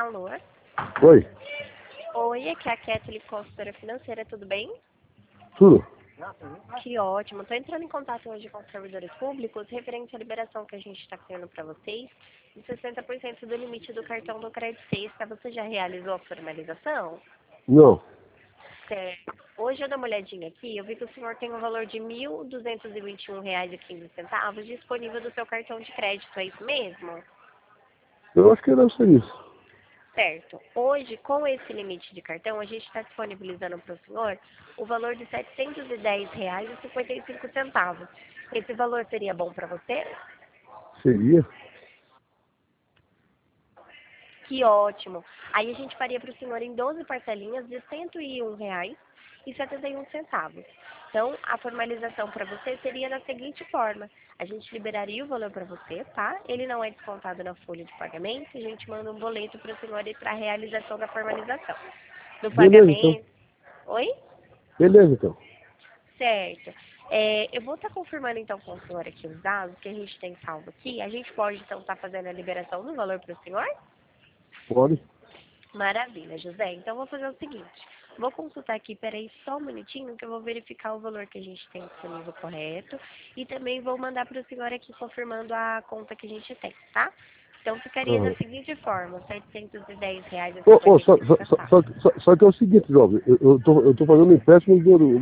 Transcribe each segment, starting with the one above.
Alô? Oi, Oi, aqui é a Kathleen, consultora financeira, tudo bem? tudo? Que ótimo. Estou entrando em contato hoje com os servidores públicos referente à liberação que a gente está criando para vocês de 60% do limite do cartão do Crédito Sexta. Você já realizou a formalização? Não, Certo. Hoje eu dei uma olhadinha aqui, eu vi que o senhor tem um valor de R$ 1.221,15 disponível do seu cartão de crédito, é isso mesmo? eu acho que deve ser isso. Certo. Hoje, com esse limite de cartão, a gente está disponibilizando para o senhor o valor de R$ 710,55. Esse valor seria bom para você? Seria? Que ótimo. Aí a gente faria para o senhor em 12 parcelinhas de R$ 101,71. Então, a formalização para você seria da seguinte forma. A gente liberaria o valor para você, tá? Ele não é descontado na folha de pagamento. A gente manda um boleto para o senhor para a realização da formalização. Do Beleza, então. pagamento. Oi? Beleza, então. Certo. Eu vou estar confirmando então com o senhor aqui os dados que a gente tem salvo aqui. A gente pode então estar fazendo a liberação do valor para o senhor? Pode? Maravilha, José. Então, vou fazer o seguinte. Vou consultar aqui, peraí, só um minutinho, que eu vou verificar o valor que a gente tem disponível correto. E também vou mandar para o senhor aqui confirmando a conta que a gente tem, tá? Então, ficaria da Aham. seguinte forma, R$ 710,55. Só que é o seguinte, jovem, eu tô fazendo empréstimo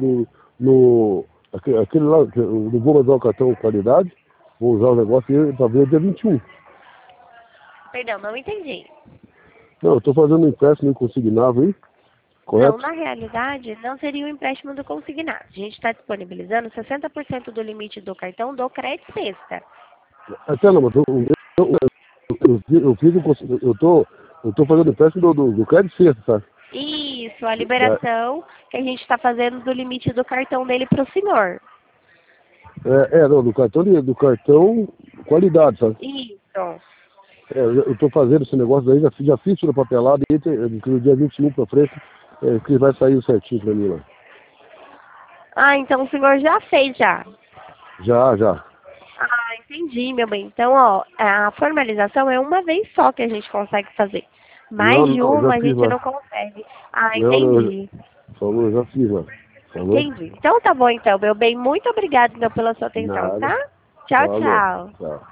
aquele lá, que eu não vou mandar o cartão qualidade, vou usar o negócio para ver dia 21. Perdão, não entendi. Não, eu tô fazendo empréstimo consignável aí, Não, correto? na realidade, não seria o empréstimo do consignado. A gente está disponibilizando 60% do limite do cartão do crédito sexta. Até não, mas eu fiz eu tô fazendo empréstimo do crédito sexta, tá? Isso, a liberação que a gente está fazendo do limite do cartão dele para o senhor. Não, do cartão qualidade, sabe? Isso. Eu tô fazendo esse negócio daí, já fiz tudo papelado e do dia 21 pra frente, que vai sair certinho pra mim lá. Ah, então o senhor já fez já. Já. Ah, entendi, meu bem. Então, ó, a formalização é uma vez só que a gente consegue fazer. Mais de Não, já uma a fiz gente lá. não consegue. Ah, Não, entendi. falou, já fiz lá. Falou? Entendi. Então tá bom então, meu bem. Muito obrigada então, pela sua atenção, Nada. tá? Tchau, Falou. tchau. Tchau.